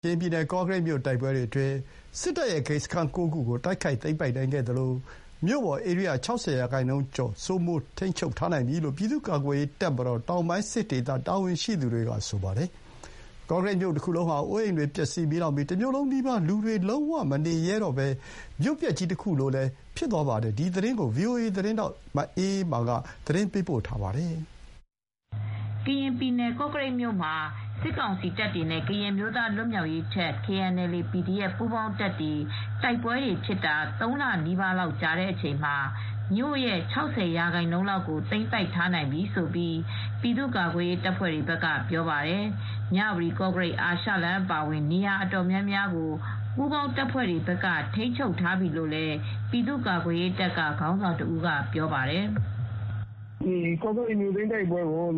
ကရင်ပြည်နယ်ကော့ကရိတ်မြို့တိုက်ပွဲတွေအတွင်းစစ်တပ်ရဲ့ဂိတ်စခန်း 9 ခုကိုတိုက်ခိုက်သိမ်းပိုက်နိုင်ခဲ့သလိုမြို့ပေါ်ဧရိယာ 60% ကျော်စိုးမိုးထိန်းချုပ်ထားနိုင်ပြီလို့ပြည်သူ့ကာကွယ်ရေးတပ်မတော်တောင်ပိုင်းစစ်ဒေသတာဝန်ရှိသူတွေကဆိုပါတယ်။ကော့ကရိတ်မြို့တခုလုံးဟာအိုးအိမ်တွေပျက်စီးမီးလောင်ပြီးတမြို့လုံးနီးပါးလူတွေလုံးဝမနေရဲတော့ဘဲမြို့ပျက်ကြီးတခုလိုလည်းဖြစ်သွားပါတယ်။ဒီသတင်းကို VOA သတင်းထောက်မအေးအေးမာကသတင်းပေးပို့ထားပါတယ်။ကရင်ပြည်နယ်ကော့ကရိတ်မြို့မှာစစ်ကောင်စီတပ်တွေနဲ့ကရင်မျိုးသားလွတ်မြောက်ရေးတပ် KNLA PDF ပူးပေါင်းတပ်တွေတိုက်ပွဲတွေဖြစ်တာ3 လနီးပါးလောက်ကြာတဲ့အချိန်မှာမြို့ရဲ့ 60% လောက်ကိုသိမ်းပိုက်ထားနိုင်ပြီလို့ပြည်သူ့ကာကွယ်ရေးတပ်ဖွဲ့တွေဘက်ကပြောပါတယ်။မြဝတီကော့ကရိတ်အာရှလမ်းအပါအဝင်နေရာအတော်များများကိုပူးပေါင်းတပ်ဖွဲ့တွေဘက်ကထိန်းချုပ်ထားပြီလို့လည်းပြည်သူ့ကာကွယ်ရေးတပ်ကခေါင်းဆောင်တဦးကပြောပါတယ်။ကော့ကရိတ်မြို့သိမ်းတိုက်ပွဲကို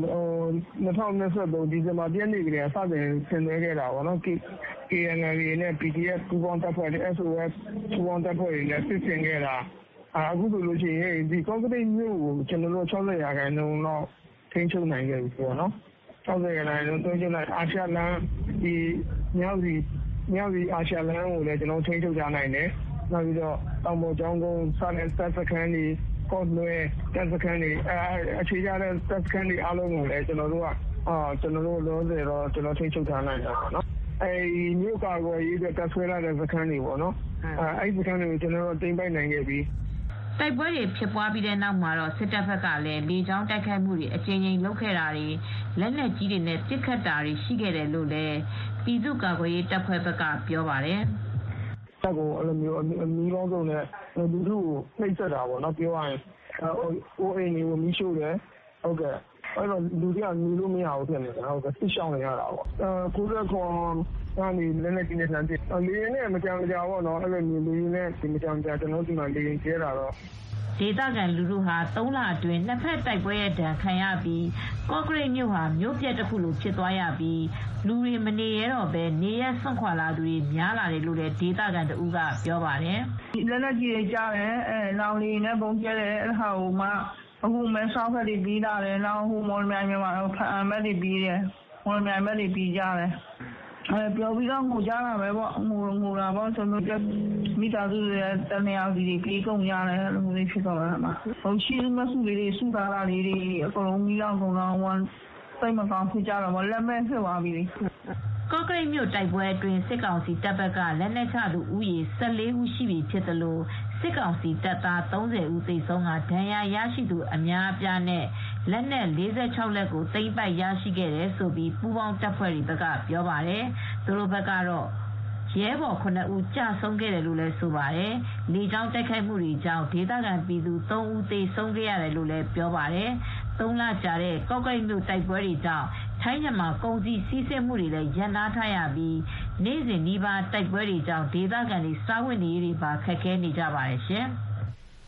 2023ဒီဇင်ဘာလ 1 ရက်နေ့ကတည်းကစတင်ဆင်နွှဲခဲ့တာပေါ့နော်။ KNLA နဲ့ PDF ပူးပေါင်းတပ်ဖွဲ့တွေ SOF ပူးပေါင်းတပ်ဖွဲ့တွေနဲ့စစ်ဆင်ခဲ့တာအခုဆိုလို့ရှိရင်ဒီကော့ကရိတ်မြို့ကိုကျွန်တော်တို့ 60% လောက်ထိန်းချုပ်နိုင်ခဲ့ပြီပေါ့နော်။ 60% ထိန်းချုပ်နိုင်အာရှလမ်းဒီမြောက်စီအာရှလမ်းကိုလည်းကျွန်တော်ထိန်းချုပ်ထားနိုင်တယ်။နောက်ပြီးတော့တောင်ပေါ်ကျောင်းကုန်းစတဲ့တပ်စခန်းတွေကော့နွဲတပ်စခန်းတွေအခြေချတဲ့တပ်စခန်းတွေအားလုံးကိုလည်းကျွန်တော်တို့လောဆယ်တော့ကျွန်တော်ထိန်းချုပ်ထားနိုင်တာပေါ့နော်။အဲဒီမြို့ကာကွယ်ရေးအတွက်တပ်ဆွဲထားတဲ့စခန်းတွေပေါ့နော်။အဲဒီစခန်းတွေကိုကျွန်တော်တို့သိမ်းပိုက်နိုင်ခဲ့ပြီ။တိုက်ပွဲတွေဖြစ်ပွားပြီးတဲ့နောက်မှာတော့စစ်တပ်ဘက်ကလည်းလေကြောင်းတိုက်ခိုက်မှုတွေအကြိမ်ကြိမ်လုပ်ခဲ့တာတွေလက်နက်ကြီးတွေနဲ့ပစ်ခတ်တာတွေရှိခဲ့တယ်လို့လည်းပြည်သူ့ကာကွယ်ရေးတပ်ဖွဲ့ဘက်ကပြောပါတယ်။တပ်ကိုအဲ့လိုမျိုးအမီးလောစုံနဲ့လူထုကိုနှိပ်စက်တာပေါ့နော်ပြောရရင်အိုးအိမ်တွေကိုမီးရှို့တယ်ဟုတ်ကဲ့အဲ့တော့လူတွေကမြည်လို့မရဘူးဖြစ်နေတာဟုတ်ကဲ့စစ်ရှောင်နေရတာပေါ့69ကနေလက်နဲ့ဒီနဲ့လှမ်းပစ်လေရင်နဲ့မကြံကြပေါ့နော်အဲ့လိုမျိုးလေရင်နဲ့ဒီမကြံကြကျွန်တော်ဒီမှာလေရင်ကျဲတာတော့ဒေသခံလူထုဟာ3 လအတွင်းနှစ်ဖက်တိုက်ပွဲရဲ့ဒဏ်ခံရပြီးကော့ကရိတ်မြို့ဟာမြို့ပြက်တစ်ခုလိုဖြစ်သွားရပြီးလူတွေမနေရတော့ဘဲနေရဆွန့်ခွာလာသူတွေများလာတယ်လို့လည်းဒေသခံတဦးကပြောပါတယ်။လက်နက်ကြီးတွေကြားတယ်လောင်လီနဲ့ပုံကျဲတယ်အဲ့ဟာဟိုမှအခုမဲဆောက်ဖက်တွေပြီးလာတယ်နောက်ဟိုမော်လမြိုင်မှာဖအံမဲ့တွေပြီးတယ်မော်လမြိုင်မဲ့တွေပြီးကြတယ်ပြောပြီးတော့ငိုကြတာပဲပေါ့ငိုတာပေါ့ဆိုတော့မိသားစုတွေတနေရာစီပြေးကုန်ရတယ်လို့မျိုးဖြစ်သွားတာမှာဟိုရှိမစုလေးတွေစုထားတာလေးတွေအကုန်လုံးမိလောက်ကုန်တော့စိတ်မကောင်းဖြစ်ကြတော့လက်မဲ့ဖြစ်သွားပြီကော့ကရိတ်မြို့တိုက်ပွဲအတွင်းစစ်ကောင်စီတပ်ဘက်ကလက်နက်ချသူဦးရေ14ဦးရှိပြီဖြစ်တယ်လို့စစ်ကောင်စီတပ်သား30ဦးသေဆုံးကဒဏ်ရာရရှိသူအများအပြားနဲ့လက်နက်46လက်ကိုသိမ်းပိုက်ရရှိခဲ့တယ်ဆိုပြီးပူးပေါင်းတပ်ဖွဲ့တွေဘက်ကပြောပါတယ်။သူတို့ဘက်ကတော့ရဲဘော်9ဦးကြာဆုံးခဲ့တယ်လို့လည်းဆိုပါတယ်။လေကြောင်းတိုက်ခိုက်မှုတွေကြောင့်ဒေသခံပြည်သူ3ဦးသေဆုံးခဲ့ရတယ်လို့လည်းပြောပါတယ်။3 လကြာတဲ့ကော့ကရိတ်မြို့တိုက်ပွဲတွေကြောင့်ထိုင်းမြန်မာကုန်စည်စီးဆင်းမှုတွေလည်းရပ်နားထားရပြီးနေ့စဉ်နီးပါးတိုက်ပွဲတွေကြောင့်ဒေသခံတွေစားဝတ်နေရေးတွေပါခက်ခဲနေကြပါတယ်ရှင်။